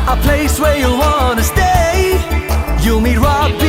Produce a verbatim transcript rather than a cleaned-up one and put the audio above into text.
a place where you'll wanna stay. You'll meet Robbie